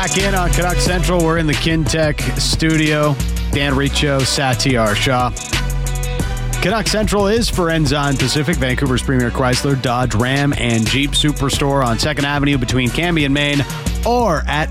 Back in on Canuck Central. We're in the Kintec studio. Dan Riccio, Satyar Shah. Canuck Central is for Ensign Pacific, Vancouver's premier Chrysler, Dodge, Ram, and Jeep Superstore on 2nd Avenue between Cambie and Main, or at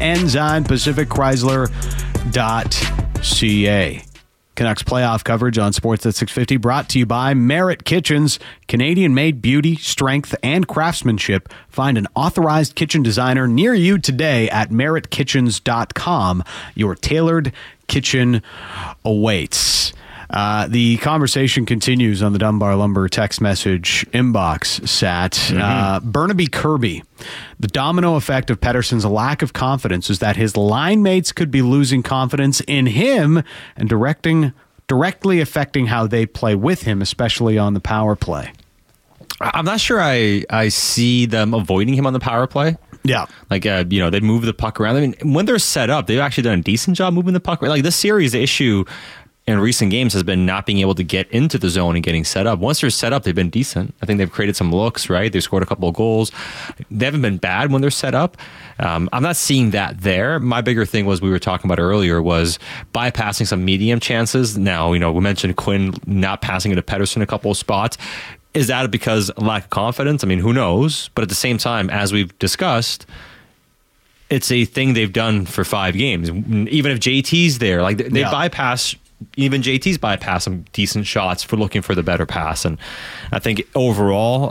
ensignpacificchrysler.ca. Canucks playoff coverage on Sports at 650 brought to you by Merit Kitchens. Canadian-made beauty, strength, and craftsmanship. Find an authorized kitchen designer near you today at meritkitchens.com. Your tailored kitchen awaits. The conversation continues on the Dunbar Lumber text message inbox, Sat. Burnaby Kirby. The domino effect of Pettersson's lack of confidence is that his line mates could be losing confidence in him and directly affecting how they play with him, especially on the power play. I'm not sure I see them avoiding him on the power play. Yeah. Like, they move the puck around. I mean, when they're set up, they've actually done a decent job moving the puck around. Like, this series, the issue in recent games has been not being able to get into the zone and getting set up. Once they're set up, they've been decent. I think they've created some looks, right? They've scored a couple of goals. They haven't been bad when they're set up. I'm not seeing that there. My bigger thing was we were talking about earlier was bypassing some medium chances. Now, we mentioned Quinn not passing it to Pettersson a couple of spots. Is that because of lack of confidence? I mean, who knows? But at the same time, as we've discussed, it's a thing they've done for 5 games. Even if JT's there, like they bypass. Even JT's bypass some decent shots for looking for the better pass. And I think overall,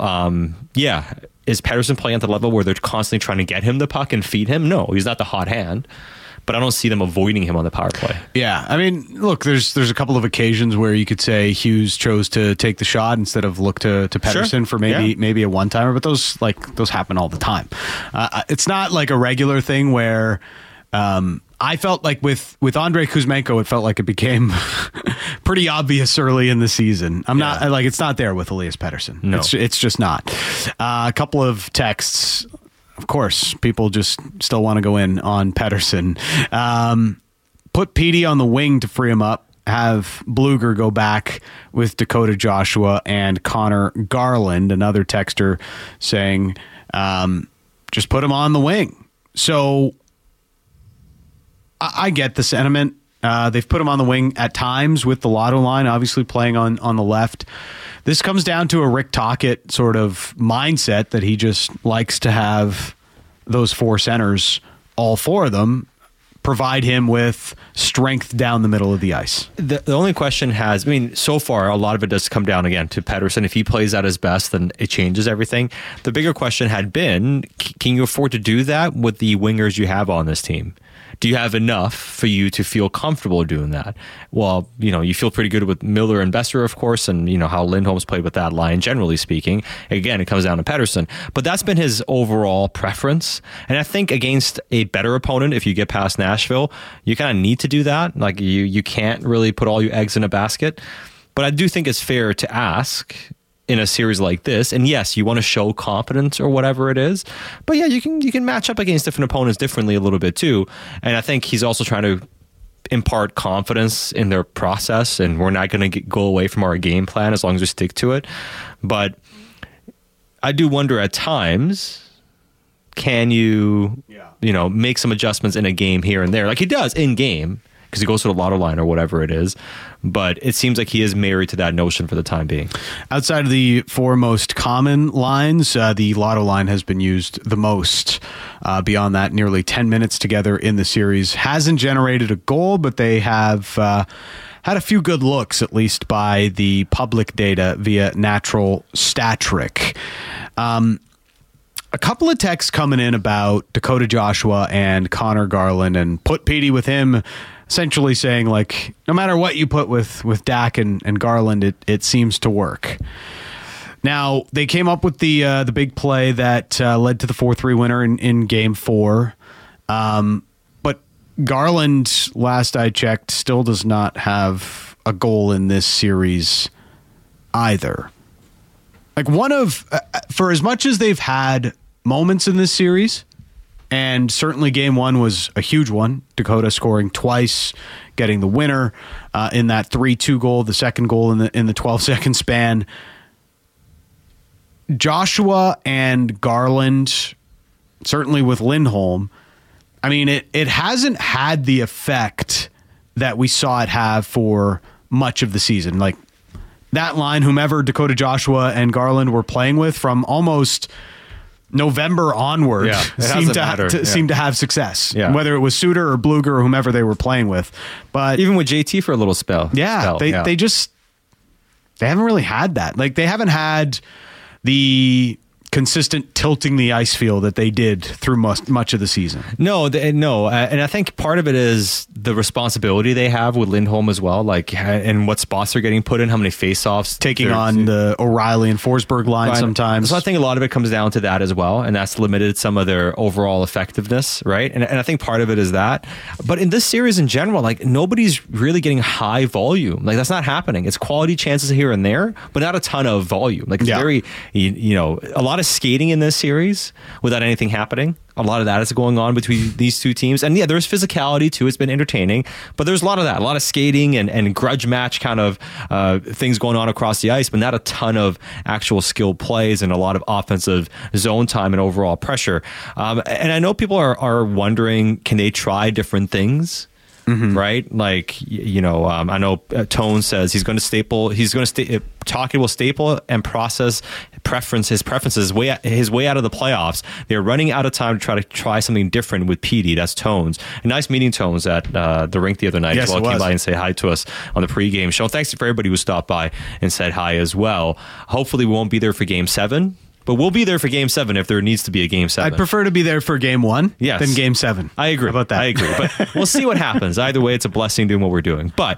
is Pettersson playing at the level where they're constantly trying to get him the puck and feed him? No, he's not the hot hand. But I don't see them avoiding him on the power play. Yeah, I mean, look, there's a couple of occasions where you could say Hughes chose to take the shot instead of look to Pettersson for maybe a one-timer, but those happen all the time. It's not like a regular thing where I felt like with Andrei Kuzmenko, it felt like it became pretty obvious early in the season. It's not there with Elias Pettersson. No. It's just not. A couple of texts. Of course, people just still want to go in on Pettersson. Put Petey on the wing to free him up. Have Bluger go back with Dakota Joshua and Connor Garland. Another texter saying, just put him on the wing. So I get the sentiment. They've put him on the wing at times with the Lotto line, obviously playing on the left. This comes down to a Rick Tocchet sort of mindset that he just likes to have those 4 centers, all 4 of them, provide him with strength down the middle of the ice. The only question so far, a lot of it does come down again to Pettersson. If he plays at his best, then it changes everything. The bigger question had been, can you afford to do that with the wingers you have on this team? Do you have enough for you to feel comfortable doing that? Well, you feel pretty good with Miller and Besser, of course, and how Lindholm's played with that line, generally speaking. Again, it comes down to Pettersson. But that's been his overall preference. And I think against a better opponent, if you get past Nashville, you kind of need to do that. Like, you can't really put all your eggs in a basket. But I do think it's fair to ask in a series like this, and yes, you want to show confidence or whatever it is, but yeah, you can match up against different opponents differently a little bit too. And I think he's also trying to impart confidence in their process, and we're not going to go away from our game plan as long as we stick to it. But I do wonder at times, can you make some adjustments in a game here and there, like he does in game, because he goes to the Lotto line or whatever it is. But it seems like he is married to that notion for the time being. Outside of the 4 most common lines, the Lotto line has been used the most. Beyond that, nearly 10 minutes together in the series. Hasn't generated a goal, but they have had a few good looks, at least by the public data via Natural Stat Trick. A couple of texts coming in about Dakota Joshua and Connor Garland, and put Petey with him, essentially saying, like, no matter what you put with Dak and Garland, it seems to work. Now, they came up with the big play that led to the 4-3 winner in Game 4. But Garland, last I checked, still does not have a goal in this series either. Like, for as much as they've had moments in this series, and certainly Game 1 was a huge one. Dakota scoring twice, getting the winner in that 3-2 goal, the second goal in the 12-second span. Joshua and Garland, certainly with Lindholm, I mean, it hasn't had the effect that we saw it have for much of the season. Like that line, whomever Dakota Joshua and Garland were playing with from almost November onward, seemed to have success. Yeah. Whether it was Suter or Bluger or whomever they were playing with. But even with JT for a little spell. Yeah, they haven't really had that. Like they haven't had the consistent tilting the ice feel that they did through much of the season. No, and I think part of it is the responsibility they have with Lindholm as well, like and what spots they're getting put in, how many faceoffs taking on the O'Reilly and Forsberg line sometimes. So I think a lot of it comes down to that as well, and that's limited some of their overall effectiveness, right? And I think part of it is that. But in this series in general, like nobody's really getting high volume. Like that's not happening. It's quality chances here and there, but not a ton of volume. Like it's very, a lot of skating in this series without anything happening. A lot of that is going on between these two teams. And yeah, there's physicality too. It's been entertaining, but there's a lot of that, a lot of skating and grudge match kind of things going on across the ice, but not a ton of actual skill plays and a lot of offensive zone time and overall pressure. And I know people are wondering, can they try different things? Mm-hmm. Right? Like, I know Tone says he's going to Talkie will staple and process his preferences his way out of the playoffs. They're running out of time to try something different with PD. That's Tones. A nice meeting Tones at the rink the other night as well. Came by and say hi to us on the pregame show. Thanks for everybody who stopped by and said hi as well. Hopefully we won't be there for Game 7. But we'll be there for Game 7 if there needs to be a Game 7. I'd prefer to be there for Game 1 than Game 7. I agree. How about that? I agree. But we'll see what happens. Either way, it's a blessing doing what we're doing. But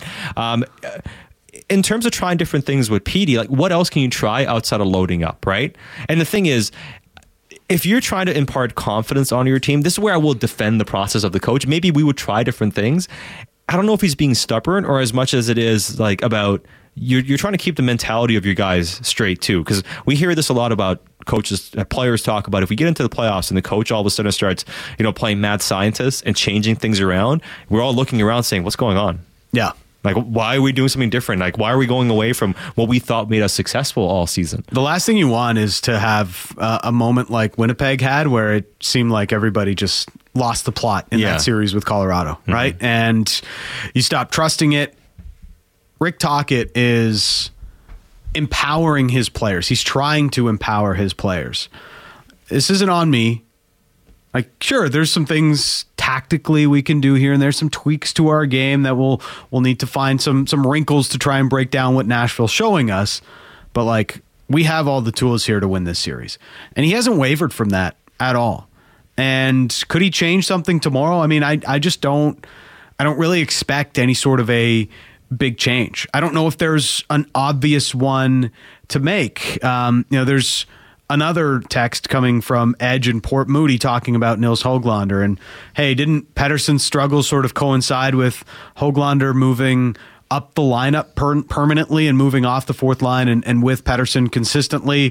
in terms of trying different things with PD, like what else can you try outside of loading up, right? And the thing is, if you're trying to impart confidence on your team, this is where I will defend the process of the coach. Maybe we would try different things. I don't know if he's being stubborn or as much as it is like about you're trying to keep the mentality of your guys straight too, because we hear this a lot about coaches, players talk about if we get into the playoffs and the coach all of a sudden starts, playing mad scientist and changing things around, we're all looking around saying, what's going on? Yeah. Like, why are we doing something different? Like, why are we going away from what we thought made us successful all season? The last thing you want is to have a moment like Winnipeg had where it seemed like everybody just lost the plot in that series with Colorado, right? Mm-hmm. And you stop trusting it. Rick Tocchet is empowering his players. He's trying to empower his players. This isn't on me. Like, sure, there's some things tactically we can do here, and there's some tweaks to our game that we'll need to find some wrinkles to try and break down what Nashville's showing us. But like, we have all the tools here to win this series, and he hasn't wavered from that at all. And could he change something tomorrow? I mean, I just don't. I don't really expect any sort of a big change. I don't know if there's an obvious one to make. There's another text coming from Edge and Port Moody talking about Nils Höglander. And hey, didn't Pettersson's struggles sort of coincide with Höglander moving up the lineup permanently and moving off the fourth line and with Pettersson consistently?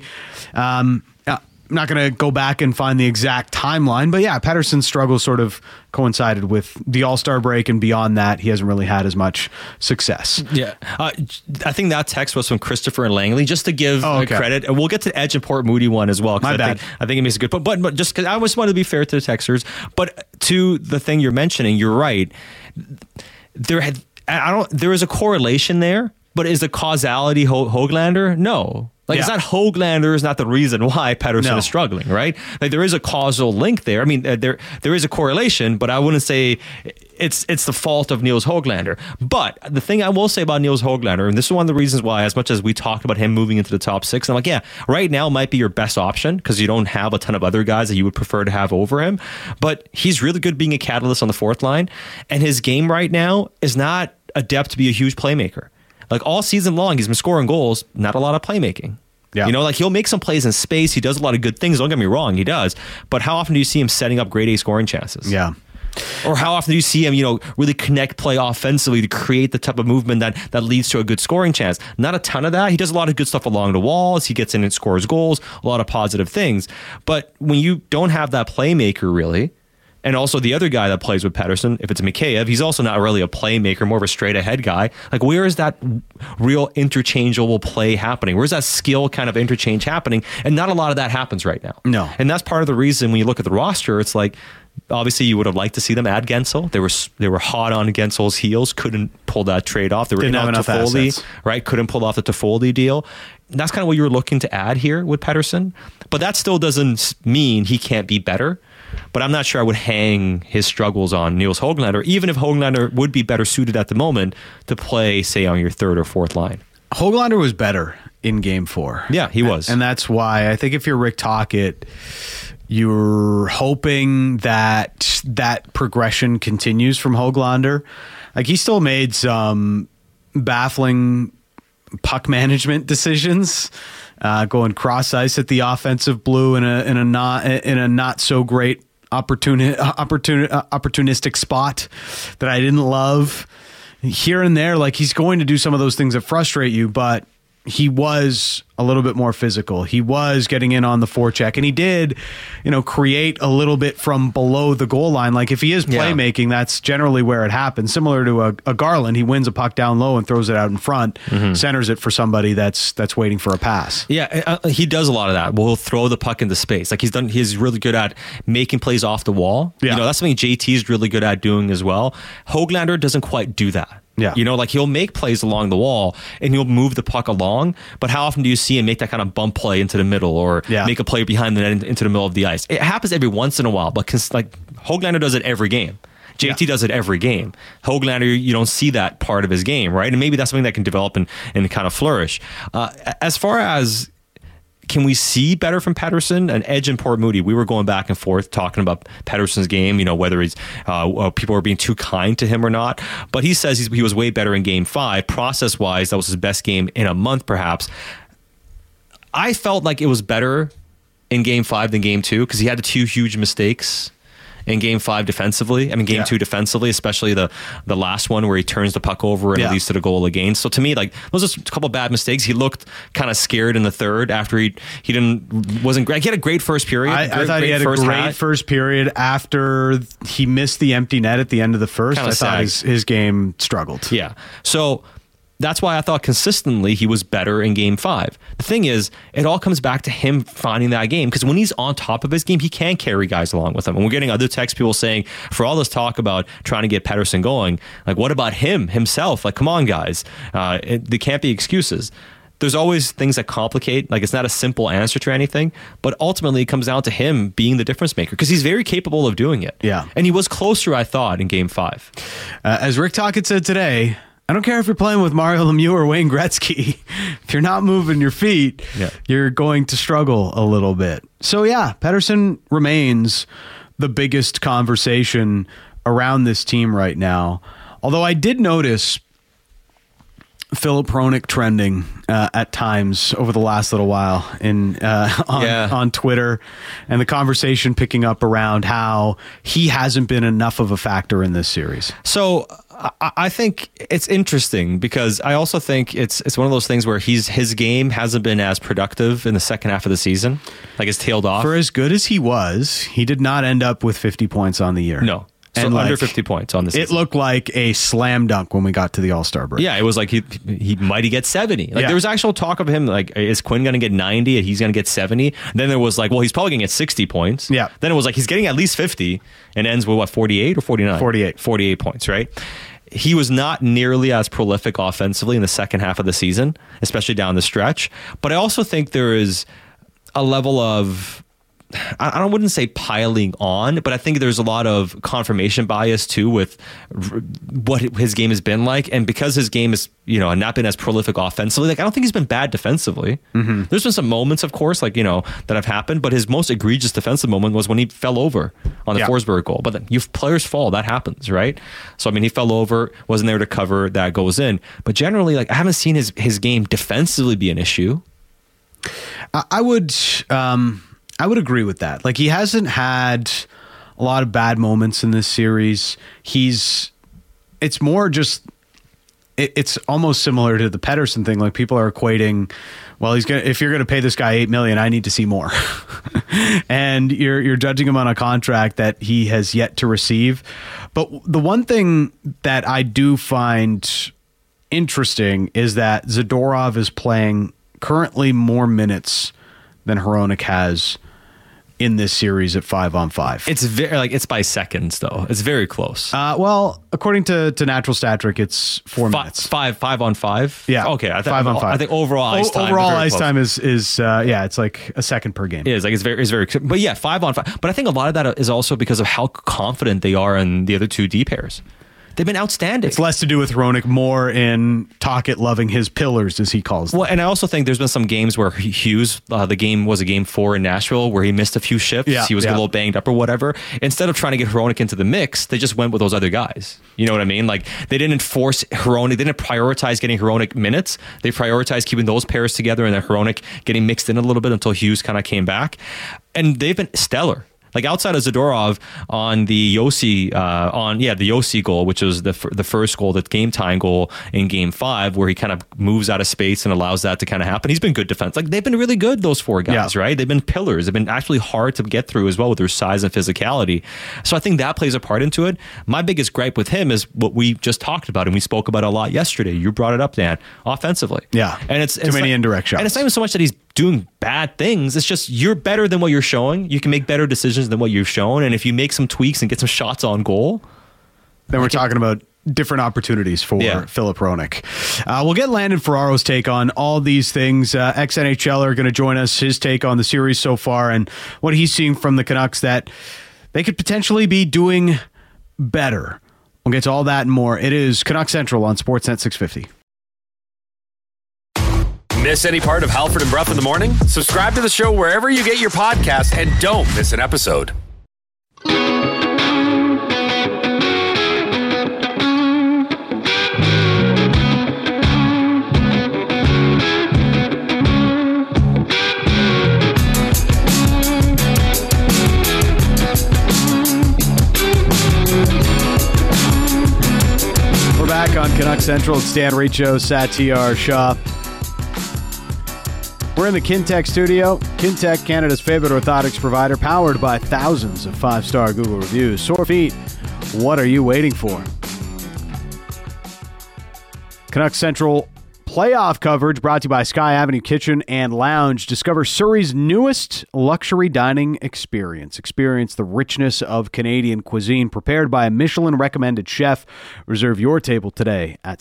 I'm not going to go back and find the exact timeline, but yeah, Pettersson's struggles sort of coincided with the All-Star break, and beyond that, he hasn't really had as much success. Yeah. I think that text was from Christopher and Langley, just to give credit. And we'll get to Edge and Port Moody one as well. My bad. I think it makes a good point. But just because I just wanted to be fair to the texters, but to the thing you're mentioning, you're right. There is a correlation there, but is the causality Höglander? No. It's not Höglander is not the reason why Pettersson is struggling, right? Like there is a causal link there. I mean, there is a correlation, but I wouldn't say it's the fault of Nils Höglander. But the thing I will say about Nils Höglander, and this is one of the reasons why, as much as we talked about him moving into the top 6, I'm like, yeah, right now might be your best option because you don't have a ton of other guys that you would prefer to have over him. But he's really good being a catalyst on the fourth line, and his game right now is not adept to be a huge playmaker. Like all season long, he's been scoring goals, not a lot of playmaking. Yeah. He'll make some plays in space. He does a lot of good things. Don't get me wrong, he does. But how often do you see him setting up grade A scoring chances? Yeah. Or how often do you see him, really connect play offensively to create the type of movement that leads to a good scoring chance? Not a ton of that. He does a lot of good stuff along the walls. He gets in and scores goals, a lot of positive things. But when you don't have that playmaker really, And also the other guy that plays with Pettersson, if it's Mikheyev, he's also not really a playmaker, more of a straight ahead guy. Like, where is that real interchangeable play happening? Where's that skill kind of interchange happening? And not a lot of that happens right now. No. And that's part of the reason when you look at the roster, it's like, obviously you would have liked to see them add Gensel. They were hot on Gensel's heels, couldn't pull that trade off. They were Didn't have enough Toffoli, assets. right? Couldn't pull off the Toffoli deal. And that's kind of what you were looking to add here with Pettersson. But that still doesn't mean he can't be better. But I'm not sure I would hang his struggles on Nils Höglander, even if Höglander would be better suited at the moment to play, say, on your third or fourth line. Höglander was better in Game 4. Yeah, he was. And that's why I think if you're Rick Tocchet, you're hoping that that progression continues from Höglander. Like, he still made some baffling puck management decisions, going cross ice at the offensive blue in a not so great opportunistic spot that I didn't love. Here and there, like, he's going to do some of those things that frustrate you, but he was a little bit more physical. He was getting in on the forecheck, and he did, create a little bit from below the goal line. Like, if he is playmaking, that's generally where it happens. Similar to a Garland, he wins a puck down low and throws it out in front, centers it for somebody that's waiting for a pass. Yeah, he does a lot of that. Well, he'll throw the puck into space. Like, he's really good at making plays off the wall. Yeah. That's something JT is really good at doing as well. Höglander doesn't quite do that. Yeah. Like, he'll make plays along the wall and he'll move the puck along, but how often do you see him make that kind of bump play into the middle or make a play behind the net into the middle of the ice? It happens every once in a while, but Höglander does it every game. JT does it every game. Höglander, you don't see that part of his game, right? And maybe that's something that can develop and kind of flourish. As far as can we see better from Pettersson? An edge in Port Moody, we were going back and forth talking about Pettersson's game, whether he's people are being too kind to him or not. But he says he was way better in Game 5. Process-wise, that was his best game in a month, perhaps. I felt like it was better in Game 5 than Game 2 because he had the two huge mistakes in Game 5 defensively. Game 2 defensively, especially the last one where he turns the puck over and leads to the goal again. So to me, like, those are just a couple of bad mistakes. He looked kind of scared in the third after he wasn't great. He had a great first period. I thought he had a great first period after he missed the empty net at the end of the first. I thought his game struggled. Yeah. So that's why I thought consistently he was better in Game 5. The thing is, it all comes back to him finding that game, because when he's on top of his game, he can carry guys along with him. And we're getting other text people saying, for all this talk about trying to get Pettersson going, like, what about himself? Like, come on, guys. There can't be excuses. There's always things that complicate. Like, it's not a simple answer to anything, but ultimately it comes down to him being the difference maker because he's very capable of doing it. Yeah. And he was closer, I thought, in Game 5. As Rick Tocchet said today, I don't care if you're playing with Mario Lemieux or Wayne Gretzky. If you're not moving your feet, you're going to struggle a little bit. So, yeah, Pettersson remains the biggest conversation around this team right now. Although I did notice Filip Hronek trending at times over the last little while on Twitter, and the conversation picking up around how he hasn't been enough of a factor in this series. So I think it's interesting because I also think it's one of those things where his game hasn't been as productive in the second half of the season. Like, it's tailed off. For as good as he was, he did not end up with 50 points on the year. No. So and under 50 points on the season. It looked like a slam dunk when we got to the All-Star break. Yeah, it was like he might get 70. Like, there was actual talk of him, like, is Quinn going to get 90 and he's going to get 70? Then there was like, well, he's probably going to get 60 points. Yeah. Then it was like, he's getting at least 50 and ends with, 48 or 49? 48. 48 points, right? He was not nearly as prolific offensively in the second half of the season, especially down the stretch. But I also think there is a level of, I wouldn't say piling on, but I think there's a lot of confirmation bias too with what his game has been like. And because his game is, not been as prolific offensively, like, I don't think he's been bad defensively. Mm-hmm. There's been some moments, of course, like, that have happened, but his most egregious defensive moment was when he fell over on the Forsberg goal. But then players fall, that happens, right? So, he fell over, wasn't there to cover, that goes in. But generally, like, I haven't seen his game defensively be an issue. I would agree with that. Like, he hasn't had a lot of bad moments in this series. It's more just it's almost similar to the Pettersson thing. Like people are equating, well, if you're going to pay this guy $8 million, I need to see more. And you're judging him on a contract that he has yet to receive. But the one thing that I do find interesting is that Zadorov is playing currently more minutes than Hronek has in this series at 5-on-5. It's it's by seconds though. It's very close. Well, according to Natural Stat Trick, it's 4 minutes. 5-on-5. Yeah. Okay. 5-on-5. I think overall ice time. Overall ice time is it's like a second per game. It is. Like it's very. But yeah, 5-on-5. But I think a lot of that is also because of how confident they are in the other two D pairs. They've been outstanding. It's less to do with Hronek, more in Tocchet loving his pillars, as he calls them. Well, and I also think there's been some games where Hughes, the game was a game 4 in Nashville, where he missed a few shifts. Yeah, he was a little banged up or whatever. Instead of trying to get Hronek into the mix, they just went with those other guys. You know what I mean? Like they didn't force Hronek, they didn't prioritize getting Hronek minutes. They prioritized keeping those pairs together and then Hronek getting mixed in a little bit until Hughes kind of came back. And they've been stellar. Like outside of Zadorov on the Yossi, the Yossi goal, which was the first goal, the game time goal in Game 5, where he kind of moves out of space and allows that to kind of happen. He's been good defense. Like they've been really good, those 4 guys, right? They've been pillars. They've been actually hard to get through as well with their size and physicality. So I think that plays a part into it. My biggest gripe with him is what we just talked about and we spoke about a lot yesterday. You brought it up, Dan, offensively. Yeah, and it's too many indirect shots. And it's not even so much that he's doing bad things. It's just you're better than what you're showing. You can make better decisions than what you've shown. And if you make some tweaks and get some shots on goal, then we're talking about different opportunities for Filip Hronek. We'll get Landon Ferraro's take on all these things. Ex-NHLer going to join us, his take on the series so far and what he's seeing from the Canucks that they could potentially be doing better. We'll get to all that and more. It is Canuck Central on Sportsnet 650. Miss any part of Halford and Brough in the morning? Subscribe to the show wherever you get your podcasts and don't miss an episode. We're back on Canuck Central. It's Dan Riccio, Satyar Shah. We're in the Kintec studio. Kintec, Canada's favorite orthotics provider, powered by thousands of 5-star Google reviews. Sore feet, what are you waiting for? Canuck Central playoff coverage brought to you by Sky Avenue Kitchen and Lounge. Discover Surrey's newest luxury dining experience. Experience the richness of Canadian cuisine prepared by a Michelin-recommended chef. Reserve your table today at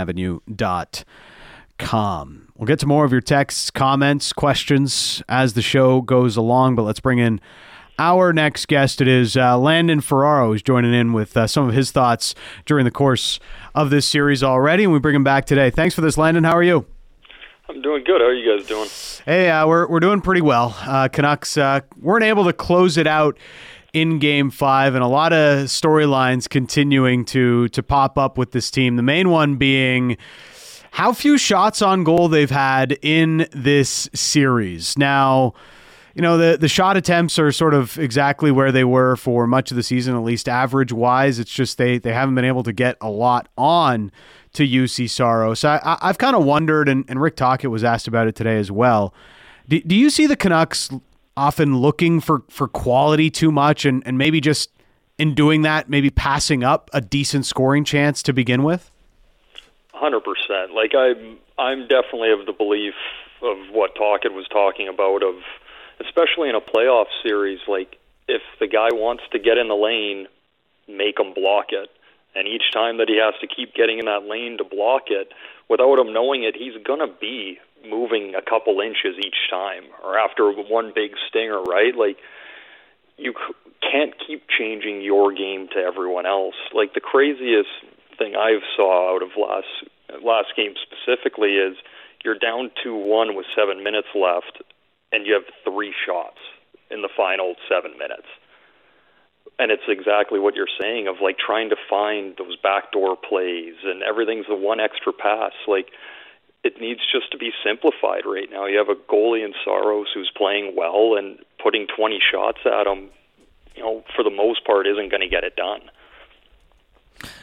skyavenue.com. We'll get to more of your texts, comments, questions as the show goes along, but let's bring in our next guest. It is Landon Ferraro, who's joining in with some of his thoughts during the course of this series already, and we bring him back today. Thanks for this, Landon. How are you? I'm doing good. How are you guys doing? Hey, we're doing pretty well. Canucks weren't able to close it out in Game 5, and a lot of storylines continuing to pop up with this team. The main one being how few shots on goal they've had in this series. Now, you know, the shot attempts are sort of exactly where they were for much of the season, at least average-wise. It's just they haven't been able to get a lot on to UC Saros. So I've kind of wondered, and Rick Tocchet was asked about it today as well, do you see the Canucks often looking for quality too much and maybe just in doing that, maybe passing up a decent scoring chance to begin with? 100%. Like I'm definitely of the belief of what Tocchet was talking about, of especially in a playoff series, like if the guy wants to get in the lane, make him block it. And each time that he has to keep getting in that lane to block it, without him knowing it, he's going to be moving a couple inches each time or after one big stinger, right? Like you can't keep changing your game to everyone else. Like the craziest thing I've saw out of last game specifically is you're down 2-1 with 7 minutes left and you have 3 shots in the final 7 minutes. And it's exactly what you're saying of like trying to find those backdoor plays and everything's the one extra pass. Like it needs just to be simplified right now. You have a goalie in Saros who's playing well, and putting 20 shots at him, you know, for the most part isn't going to get it done.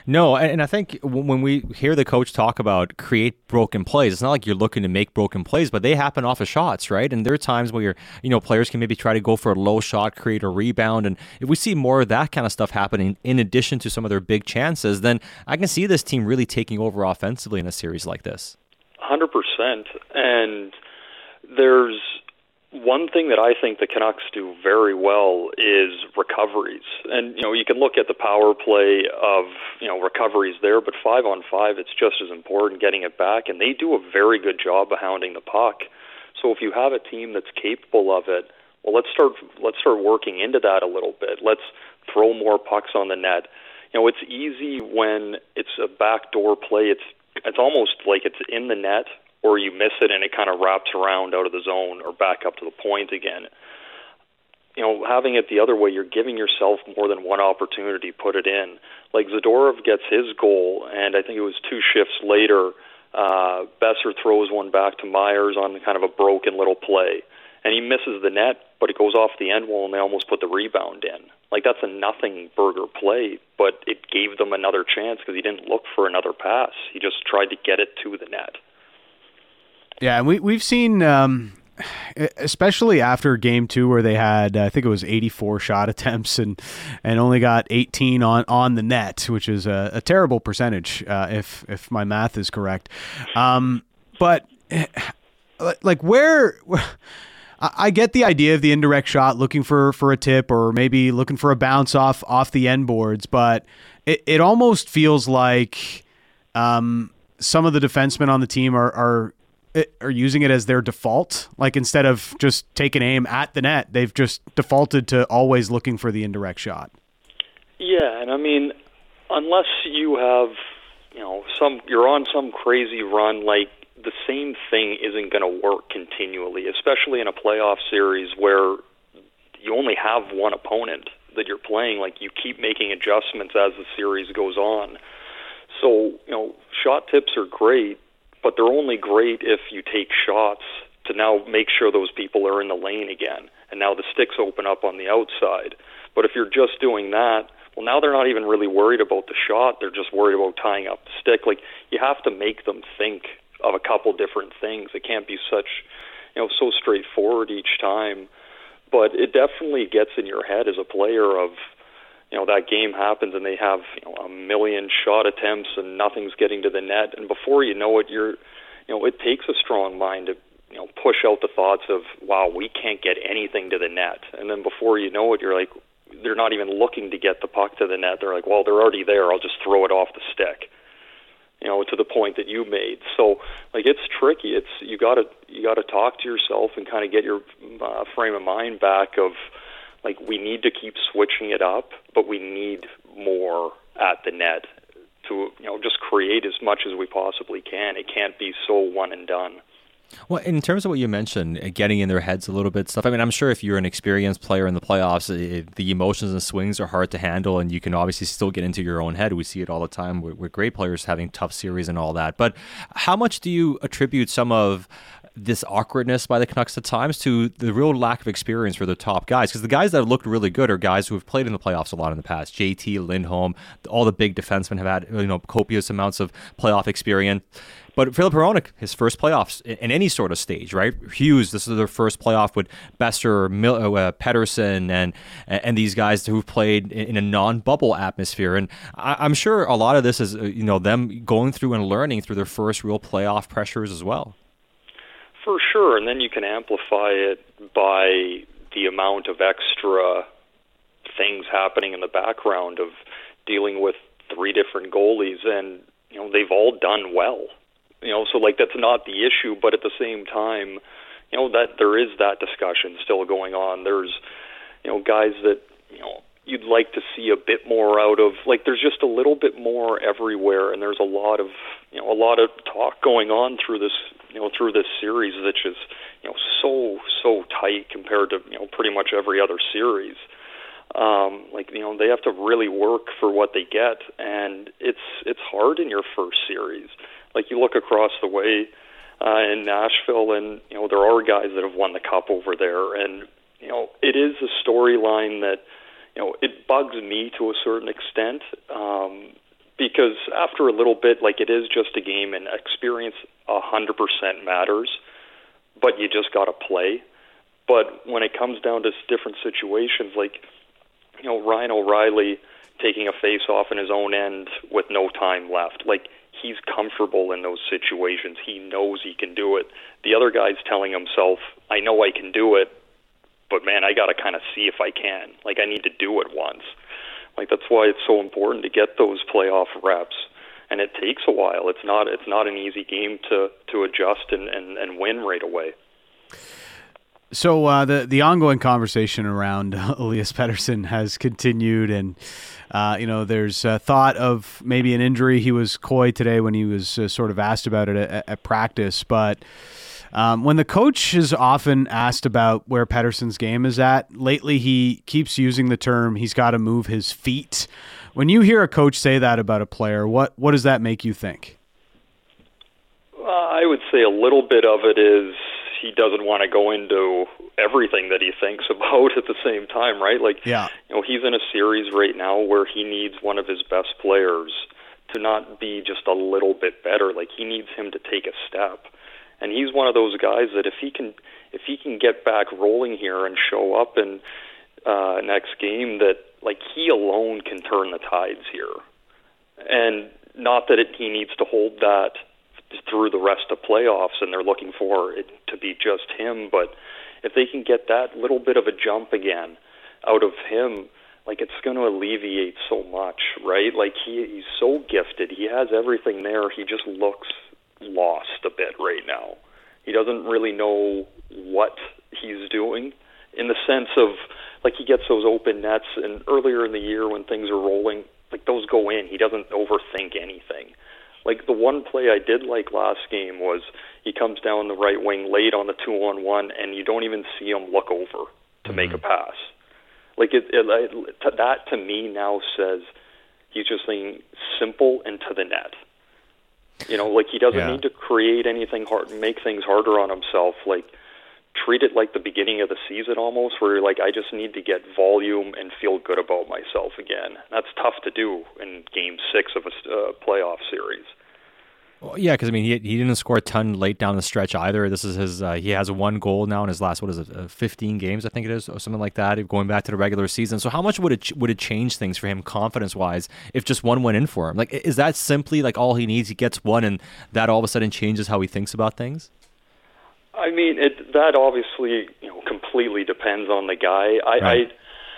No, and I think when we hear the coach talk about create broken plays, it's not like you're looking to make broken plays, but they happen off of shots, right? And there are times where players can maybe try to go for a low shot, create a rebound, and if we see more of that kind of stuff happening in addition to some of their big chances, then I can see this team really taking over offensively in a series like this. 100%. And there's one thing that I think the Canucks do very well is recoveries. And, you can look at the power play of, recoveries there, but 5-on-5, it's just as important getting it back. And they do a very good job of hounding the puck. So if you have a team that's capable of it, well, let's start working into that a little bit. Let's throw more pucks on the net. It's easy when it's a backdoor play. It's almost like it's in the net, or you miss it and it kind of wraps around out of the zone or back up to the point again. Having it the other way, you're giving yourself more than one opportunity to put it in. Like Zadorov gets his goal, and I think it was 2 shifts later, Besser throws one back to Myers on kind of a broken little play. And he misses the net, but it goes off the end wall, and they almost put the rebound in. Like, that's a nothing burger play, but it gave them another chance because he didn't look for another pass. He just tried to get it to the net. Yeah, and we've seen, especially after Game 2 where they had, I think it was 84 shot attempts and only got 18 on the net, which is a terrible percentage, if my math is correct. But, like, where... I get the idea of the indirect shot, looking for a tip or maybe looking for a bounce off the end boards, but it almost feels like some of the defensemen on the team are using it as their default. Like, instead of just taking aim at the net, they've just defaulted to always looking for the indirect shot. Yeah, and I mean, unless you have, you're on some crazy run, like, the same thing isn't going to work continually, especially in a playoff series where you only have one opponent that you're playing. Like, you keep making adjustments as the series goes on. So, shot tips are great, but they're only great if you take shots to now make sure those people are in the lane again. And now the sticks open up on the outside. But if you're just doing that, well, now they're not even really worried about the shot. They're just worried about tying up the stick. Like, you have to make them think of a couple different things. It can't be such, so straightforward each time. But it definitely gets in your head as a player of, that game happens and they have, a million shot attempts and nothing's getting to the net. And before you know it, it takes a strong mind to, push out the thoughts of, wow, we can't get anything to the net. And then before you know it, you're like, they're not even looking to get the puck to the net. They're like, well, they're already there. I'll just throw it off the stick. To the point that you made. So, like, it's tricky. It's you got to talk to yourself and kind of get your frame of mind back of, like, we need to keep switching it up, but we need more at the net to, just create as much as we possibly can. It can't be so one and done. Well, in terms of what you mentioned, getting in their heads a little bit stuff, I mean, I'm sure if you're an experienced player in the playoffs, the emotions and swings are hard to handle, and you can obviously still get into your own head. We see it all the time with great players having tough series and all that. But how much do you attribute some of this awkwardness by the Canucks at times to the real lack of experience for the top guys? Because the guys that have looked really good are guys who have played in the playoffs a lot in the past. JT, Lindholm, all the big defensemen have had copious amounts of playoff experience. But Filip Hronek, his first playoffs in any sort of stage, right? Hughes, this is their first playoff with Besser, Pettersson, and these guys who've played in a non-bubble atmosphere. And I'm sure a lot of this is them going through and learning through their first real playoff pressures as well. For sure, and then you can amplify it by the amount of extra things happening in the background of dealing with 3 different goalies, and they've all done well. So, like, that's not the issue, but at the same time, that there is that discussion still going on. There's, guys that, you'd like to see a bit more out of. Like, there's just a little bit more everywhere, and there's a lot of talk going on through this, through this series that's just, so tight compared to, pretty much every other series. They have to really work for what they get, and it's hard in your first series. Like, you look across the way in Nashville, and, there are guys that have won the cup over there, and, it is a storyline that, it bugs me to a certain extent, because after a little bit, like, it is just a game, and experience 100% matters, but you just got to play. But when it comes down to different situations, like, Ryan O'Reilly taking a face-off in his own end with no time left, like, he's comfortable in those situations. He knows he can do it. The other guy's telling himself, I know I can do it, but, man, I got to kind of see if I can. Like, I need to do it once. Like, that's why it's so important to get those playoff reps, and it takes a while. It's not an easy game to adjust and win right away. So the ongoing conversation around Elias Pettersson has continued, and there's thought of maybe an injury. He was coy today when he was sort of asked about it at practice, but when the coach is often asked about where Pettersson's game is at, lately he keeps using the term he's got to move his feet. When you hear a coach say that about a player, what does that make you think? I would say a little bit of it is he doesn't want to go into everything that he thinks about at the same time, right? Like, yeah. He's in a series right now where he needs one of his best players to not be just a little bit better. Like, he needs him to take a step. And he's one of those guys that if he can get back rolling here and show up in next game, that, like, he alone can turn the tides here. And not that he needs to hold that through the rest of playoffs and they're looking for it to be just him, but if they can get that little bit of a jump again out of him, like, it's going to alleviate so much, right? Like, he's so gifted. He has everything there. He just looks lost a bit right now. He doesn't really know what he's doing, in the sense of, like, he gets those open nets, and earlier in the year when things are rolling, like, those go in. He doesn't overthink anything. Like, the one play I did like last game was he comes down the right wing late on the 2-on-1, and you don't even see him look over to make a pass. Like, that to me now says he's just saying simple and to the net. Like, he doesn't need to create anything hard, make things harder on himself. Like, treat it like the beginning of the season almost, where you're like, I just need to get volume and feel good about myself again. That's tough to do in Game 6 of a playoff series. Well, yeah, because, I mean, he didn't score a ton late down the stretch either. This is his he has one goal now in his last, 15 games, I think it is, or something like that, going back to the regular season. So how much would it change things for him confidence-wise if just one went in for him? Like, is that simply, like, all he needs? He gets one, and that all of a sudden changes how he thinks about things? I mean, that obviously completely depends on the guy. Right.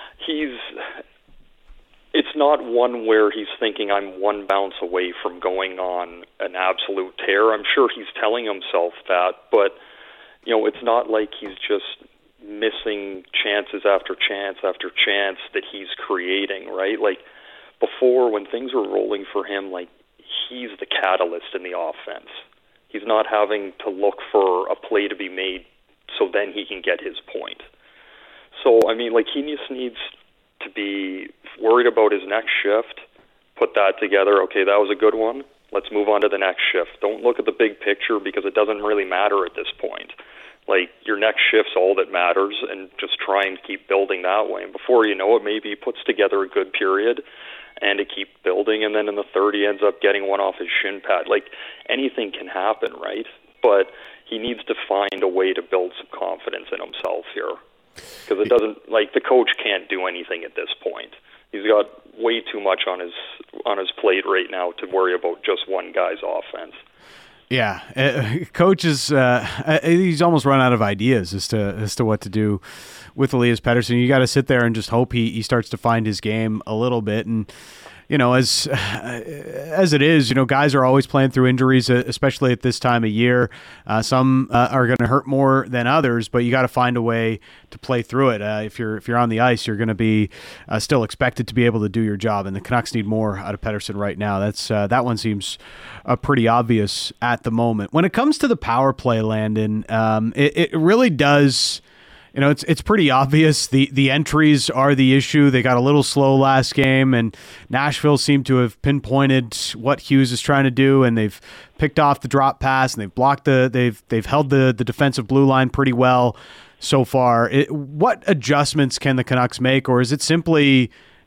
It's not one where he's thinking I'm one bounce away from going on an absolute tear. I'm sure he's telling himself that, but it's not like he's just missing chances after chance after chance that he's creating, right? Like, before, when things were rolling for him, like, he's the catalyst in the offense. He's not having to look for a play to be made so then he can get his point. So, I mean, like, he just needs to be worried about his next shift, put that together. Okay, that was a good one. Let's move on to the next shift. Don't look at the big picture, because it doesn't really matter at this point. Like, your next shift's all that matters, and just try and keep building that way. And before you know it, maybe he puts together a good period and to keep building, and then in the third he ends up getting one off his shin pad. Like, anything can happen, right? But he needs to find a way to build some confidence in himself here. Because it doesn't, like, the coach can't do anything at this point. He's got way too much on his plate right now to worry about just one guy's offense. Yeah, coach is he's almost run out of ideas as to what to do with Elias Pettersson. You got to sit there and just hope he starts to find his game a little bit. And as it is, guys are always playing through injuries, especially at this time of year. Some are going to hurt more than others, but you got to find a way to play through it. If you're on the ice, you're going to be still expected to be able to do your job, and the Canucks need more out of Pettersson right now. That one seems pretty obvious at the moment. When it comes to the power play, Landon, it really does. It's pretty obvious. The entries are the issue. They got a little slow last game, and Nashville seemed to have pinpointed what Hughes is trying to do, and they've picked off the drop pass, and they've blocked they've held the defensive blue line pretty well so far. What adjustments can the Canucks make, or is it simply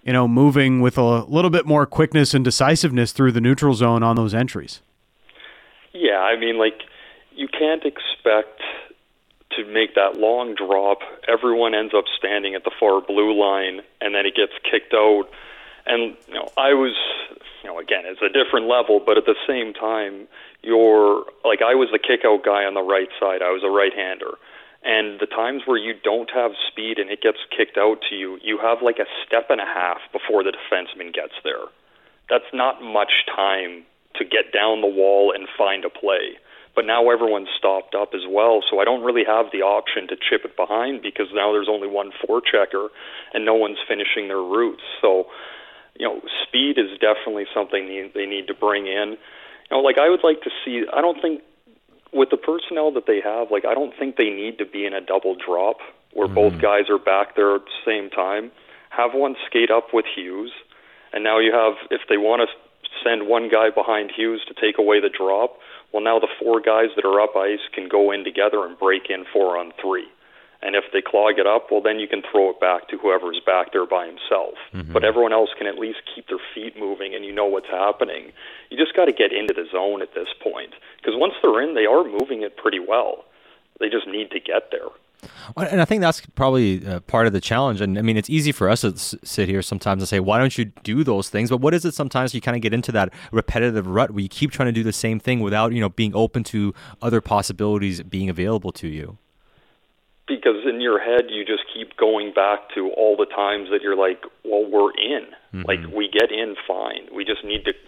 moving with a little bit more quickness and decisiveness through the neutral zone on those entries. Yeah, I mean, like, you can't expect to make that long drop. Everyone ends up standing at the far blue line, and then it gets kicked out. And, I was, again, it's a different level, but at the same time, I was the kick-out guy on the right side. I was a right-hander. And the times where you don't have speed and it gets kicked out to you, you have like a step and a half before the defenseman gets there. That's not much time to get down the wall and find a play. But now everyone's stopped up as well, so I don't really have the option to chip it behind because now there's only one forechecker and no one's finishing their routes. So, speed is definitely something they need to bring in. I would like to see, I don't think, with the personnel that they have, I don't think they need to be in a double drop where both guys are back there at the same time. Have one skate up with Hughes, and now you have, if they want to send one guy behind Hughes to take away the drop, well, now the four guys that are up ice can go in together and break in 4-on-3. And if they clog it up, well, then you can throw it back to whoever's back there by himself. But everyone else can at least keep their feet moving and you know what's happening. You just got to get into the zone at this point. Because once they're in, they are moving it pretty well. They just need to get there. And I think that's probably part of the challenge. And I mean, it's easy for us to sit here sometimes and say, why don't you do those things? But what is it sometimes you kind of get into that repetitive rut where you keep trying to do the same thing without, being open to other possibilities being available to you? Because in your head, you just keep going back to all the times that you're like, well, we're in. We get in fine. We just need to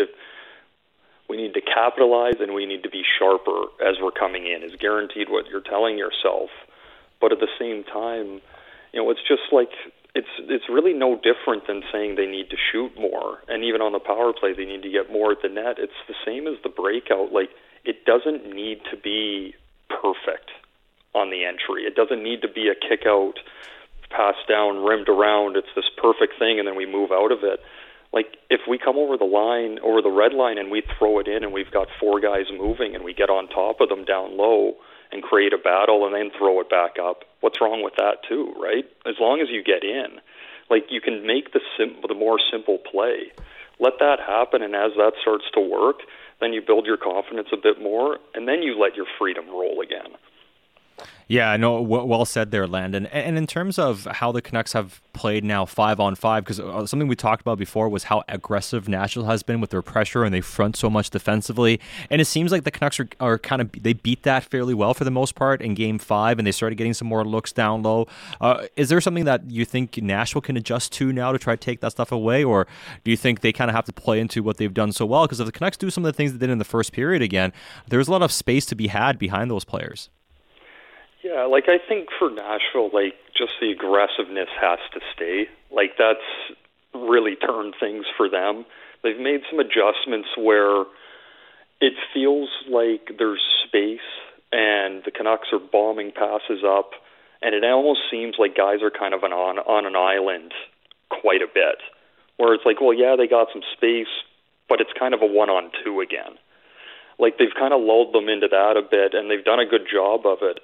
capitalize and we need to be sharper as we're coming in is guaranteed what you're telling yourself. But at the same time, it's just like, it's really no different than saying they need to shoot more. And even on the power play, they need to get more at the net. It's the same as the breakout. It doesn't need to be perfect on the entry. It doesn't need to be a kick out, pass down, rimmed around. It's this perfect thing, and then we move out of it. If we come over the red line, and we throw it in, and we've got four guys moving, and we get on top of them down low and create a battle, and then throw it back up, what's wrong with that too, right? As long as you get in, you can make the more simple play. Let that happen, and as that starts to work, then you build your confidence a bit more, and then you let your freedom roll again. Yeah, I know. Well said there, Landon. And in terms of how the Canucks have played now 5-on-5, because something we talked about before was how aggressive Nashville has been with their pressure and they front so much defensively. And it seems like the Canucks are kind of, they beat that fairly well for the most part in Game 5, and they started getting some more looks down low. Is there something that you think Nashville can adjust to now to try to take that stuff away, or do you think they kind of have to play into what they've done so well? Because if the Canucks do some of the things they did in the first period again, there's a lot of space to be had behind those players. Yeah, I think for Nashville, just the aggressiveness has to stay. That's really turned things for them. They've made some adjustments where it feels like there's space and the Canucks are bombing passes up, and it almost seems like guys are kind of on an island quite a bit, where it's well, yeah, they got some space, but it's kind of a 1-on-2 again. They've kind of lulled them into that a bit, and they've done a good job of it.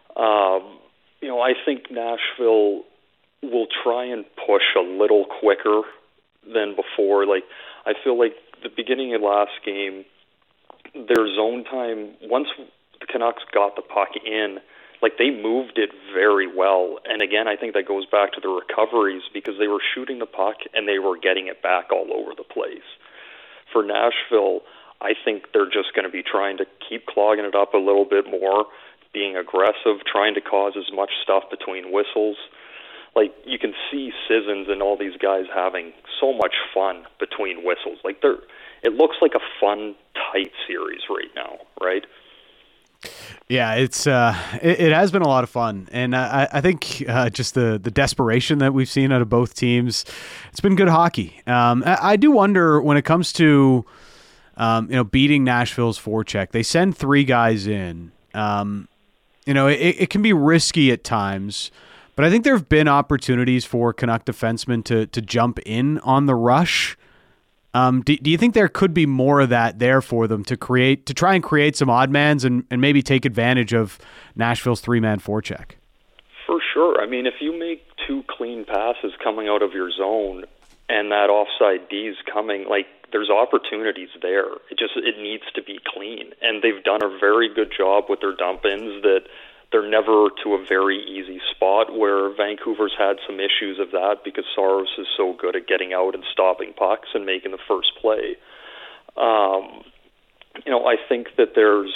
I think Nashville will try and push a little quicker than before. I feel like the beginning of last game, their zone time, once the Canucks got the puck in, they moved it very well. And again, I think that goes back to the recoveries because they were shooting the puck and they were getting it back all over the place. For Nashville, I think they're just going to be trying to keep clogging it up a little bit more, being aggressive, trying to cause as much stuff between whistles. You can see Sissons and all these guys having so much fun between whistles. It looks like a fun, tight series right now, right? Yeah, it has been a lot of fun, and I think just the desperation that we've seen out of both teams, it's been good hockey. I do wonder when it comes to beating Nashville's forecheck. They send three guys in. It can be risky at times, but I think there have been opportunities for Canuck defensemen to jump in on the rush. Do you think there could be more of that there for them to try and create some odd mans and maybe take advantage of Nashville's three-man forecheck? For sure. I mean, if you make 2 clean passes coming out of your zone and that offside D is coming, like, there's opportunities there. It needs to be clean. And they've done a very good job with their dump-ins that they're never to a very easy spot, where Vancouver's had some issues of that because Saros is so good at getting out and stopping pucks and making the first play. I think that there's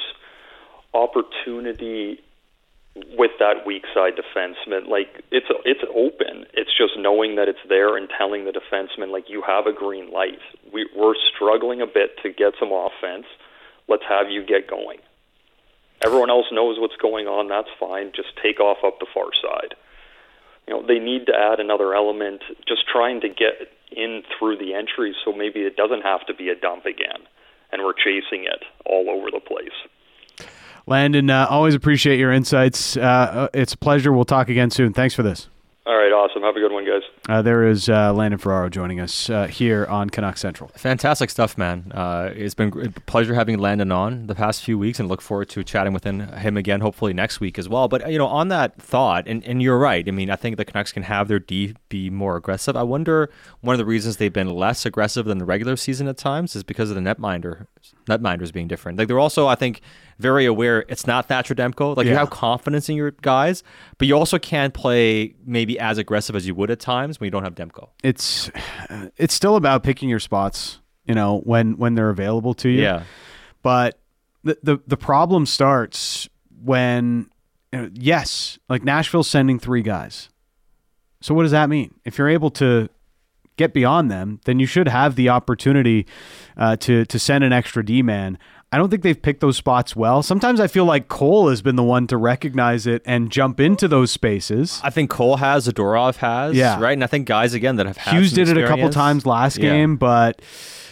opportunity with that weak side defenseman. Like, it's open. It's just knowing that it's there and telling the defenseman, like, you have a green light. We're struggling a bit to get some offense. Let's have you get going. Everyone else knows what's going on. That's fine. Just take off up the far side. They need to add another element, just trying to get in through the entries, so maybe it doesn't have to be a dump again, and we're chasing it all over the place. Landon, always appreciate your insights. It's a pleasure. We'll talk again soon. Thanks for this. All right, awesome. Have a good one, guys. There is Landon Ferraro joining us here on Canuck Central. Fantastic stuff, man. It's been a pleasure having Landon on the past few weeks, and look forward to chatting with him again, hopefully next week as well. But, on that thought, and you're right, I mean, I think the Canucks can have their D be more aggressive. I wonder, one of the reasons they've been less aggressive than the regular season at times is because of the netminders being different. Like, they're also, I think, very aware it's not Thatcher Demko. Like, you have confidence in your guys, but you also can't play maybe as aggressive as you would at times when you don't have Demko. It's still about picking your spots, when they're available to you. Yeah. But the problem starts when, yes, like Nashville's sending 3 guys. So what does that mean? If you're able to get beyond them, then you should have the opportunity to send an extra D-man. I don't think they've picked those spots well. Sometimes I feel like Cole has been the one to recognize it and jump into those spaces. I think Cole has, Zadorov has, right? And I think guys, again, that have had Hughes did it a couple times last game, but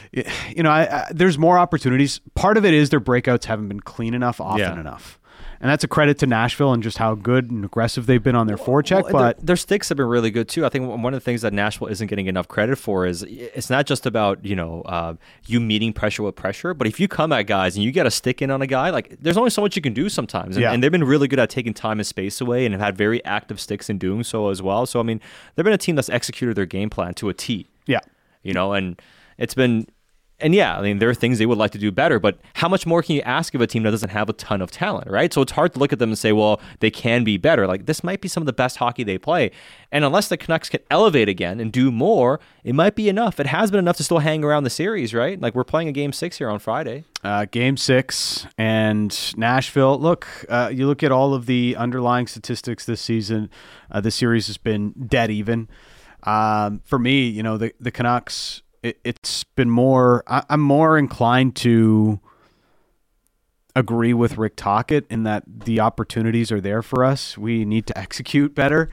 there's more opportunities. Part of it is their breakouts haven't been clean enough often enough. And that's a credit to Nashville and just how good and aggressive they've been on their forecheck. But their sticks have been really good too. I think one of the things that Nashville isn't getting enough credit for is it's not just about you meeting pressure with pressure, but if you come at guys and you get a stick in on a guy, like there's only so much you can do sometimes. And they've been really good at taking time and space away and have had very active sticks in doing so as well. So I mean, they've been a team that's executed their game plan to a T. Yeah, and it's been. And I mean, there are things they would like to do better, but how much more can you ask of a team that doesn't have a ton of talent, right? So it's hard to look at them and say, well, they can be better. Like, this might be some of the best hockey they play. And unless the Canucks can elevate again and do more, it might be enough. It has been enough to still hang around the series, right? Like, we're playing a Game 6 here on Friday. Game 6 and Nashville. Look, you look at all of the underlying statistics this season. This series has been dead even. For me, the Canucks... It's been more. I'm more inclined to agree with Rick Tocchet in that the opportunities are there for us. We need to execute better.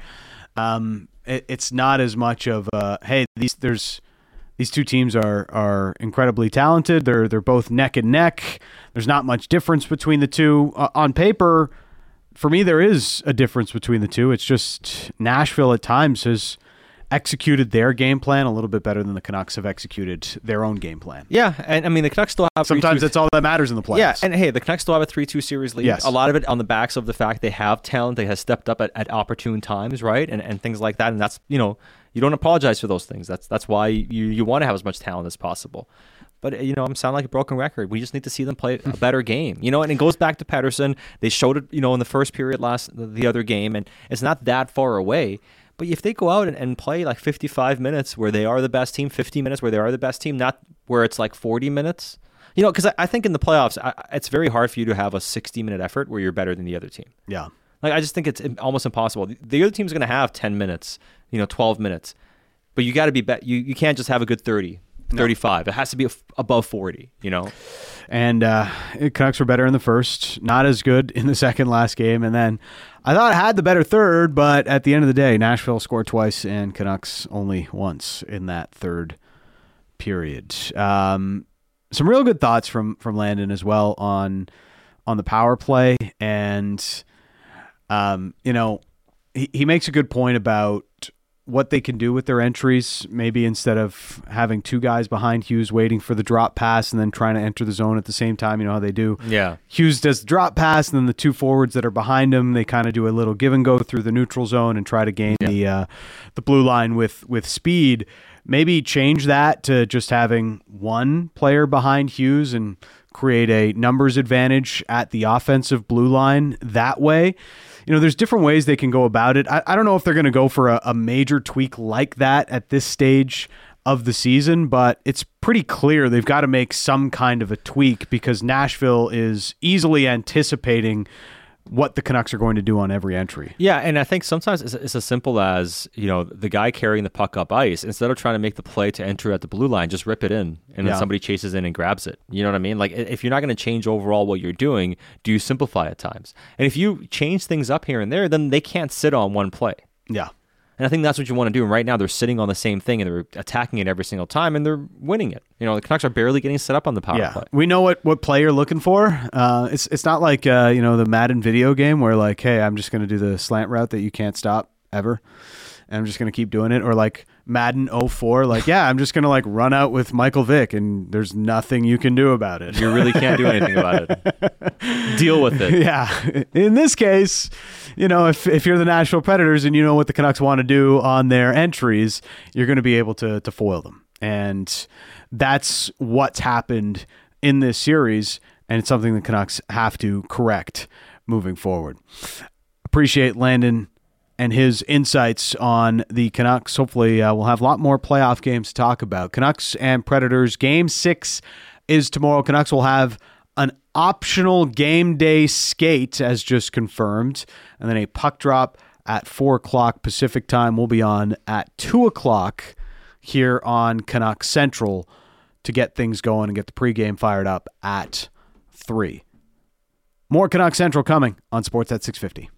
It's not as much of hey, these 2 teams are incredibly talented. They're both neck and neck. There's not much difference between the two on paper. For me, there is a difference between the two. It's just Nashville at times has executed their game plan a little bit better than the Canucks have executed their own game plan. Yeah, and I mean, the Canucks still have... Sometimes that's all that matters in the playoffs. Yeah, and hey, the Canucks still have a 3-2 series lead. Yes. A lot of it on the backs of the fact they have talent. They have stepped up at opportune times, right? And things like that. And that's, you don't apologize for those things. That's why you want to have as much talent as possible. But, I'm sounding like a broken record. We just need to see them play a better game. And it goes back to Pettersson. They showed it, in the first period the other game, and it's not that far away. But if they go out and play like 55 minutes where they are the best team, 50 minutes where they are the best team, not where it's like 40 minutes, because I think in the playoffs, it's very hard for you to have a 60-minute effort where you're better than the other team. Yeah. Like, I just think it's almost impossible. The other team's going to have 10 minutes, 12 minutes, but you got to be you can't just have a good 30, 35. It has to be above 40, And Canucks were better in the first, not as good in the second last game. And then I thought I had the better third, but at the end of the day, Nashville scored twice and Canucks only once in that third period. Some real good thoughts from Landon as well on the power play. And, he makes a good point about what they can do with their entries. Maybe instead of having two guys behind Hughes waiting for the drop pass and then trying to enter the zone at the same time, you know how they do. Yeah. Hughes does the drop pass, and then the two forwards that are behind him, they kind of do a little give and go through the neutral zone and try to gain the blue line with speed. Maybe change that to just having one player behind Hughes and create a numbers advantage at the offensive blue line that way. You know, there's different ways they can go about it. I don't know if they're going to go for a major tweak like that at this stage of the season, but it's pretty clear they've got to make some kind of a tweak because Nashville is easily anticipating what the Canucks are going to do on every entry. Yeah, and I think sometimes it's as simple as, you know, the guy carrying the puck up ice, instead of trying to make the play to enter at the blue line, just rip it in, and then somebody chases in and grabs it. You know what I mean? Like, if you're not going to change overall what you're doing, do you simplify at times? And if you change things up here and there, then they can't sit on one play. Yeah. And I think that's what you want to do. And right now, they're sitting on the same thing, and they're attacking it every single time, and they're winning it. You know, the Canucks are barely getting set up on the power play. We know what play you're looking for. It's not like the Madden video game where like, hey, I'm just going to do the slant route that you can't stop ever, and I'm just going to keep doing it. Or like Madden 04, like, yeah, I'm just going to like run out with Michael Vick, and there's nothing you can do about it. You really can't do anything about it. Deal with it. Yeah. In this case, you know, if you're the Nashville Predators and you know what the Canucks want to do on their entries, you're going to be able to foil them. And that's what's happened in this series, and it's something the Canucks have to correct moving forward. Appreciate Landon and his insights on the Canucks. Hopefully we'll have a lot more playoff games to talk about. Canucks and Predators. Game 6 is tomorrow. Canucks will have an optional game day skate, as just confirmed, and then a puck drop at 4 o'clock Pacific time. We'll be on at 2 o'clock here on Canucks Central to get things going and get the pregame fired up at 3. More Canucks Central coming on Sportsnet 650.